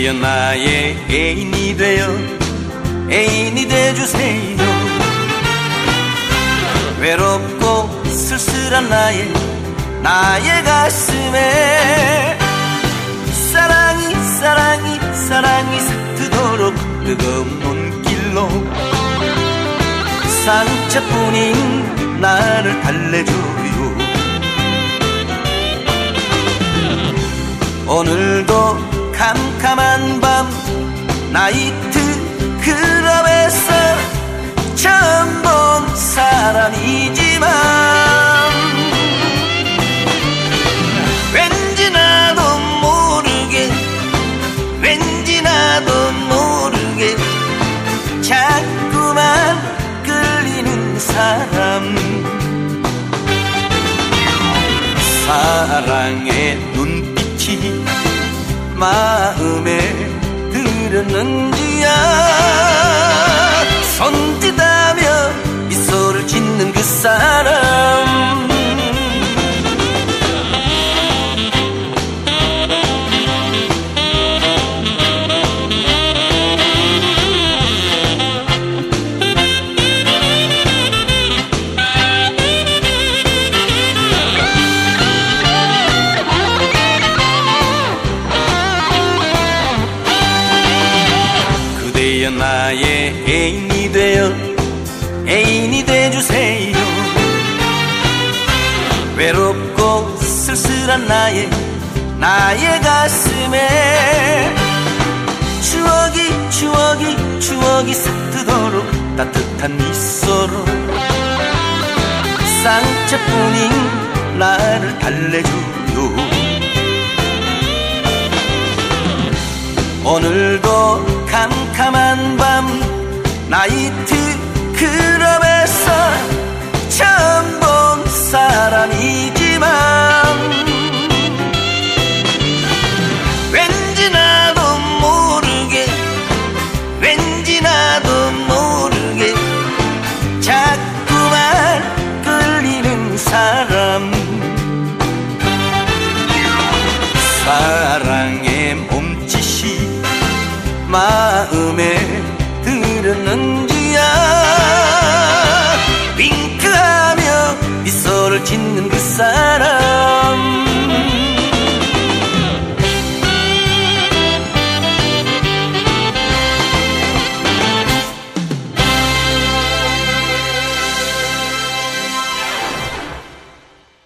그대여 나의 애인이 되어 애인이 돼주세요. 외롭고 쓸쓸한 나의 가슴에 사랑이 사랑이 사랑이 싹트도록 뜨거운 눈길로 상처뿐인 나를 달래줘요. 오늘도 캄캄한 밤 나이트 클럽에서 처음 본 사람이지만 왠지 나도 모르게 왠지 나도 모르게 자꾸만 끌리는 사람. 사랑의 눈빛이 마음에 들었는지야. 손짓하며 미소를 짓는 그 사람. 그대여 나의 애인이 되어 애인이 돼주세요. 외롭고 쓸쓸한 나의 가슴에 추억이 싹트도록 따뜻한 미소로 상처뿐인 나를 달래줘요. 오늘도 캄캄한 밤 나이트 클럽에서 처음 본 사람이지만 왠지 나도 모르게 왠지 나도 모르게 자꾸만 끌리는 사람. 사랑의 몸짓이 마음에 들었는지야. 윙크하며 미소를 짓는 그 사람.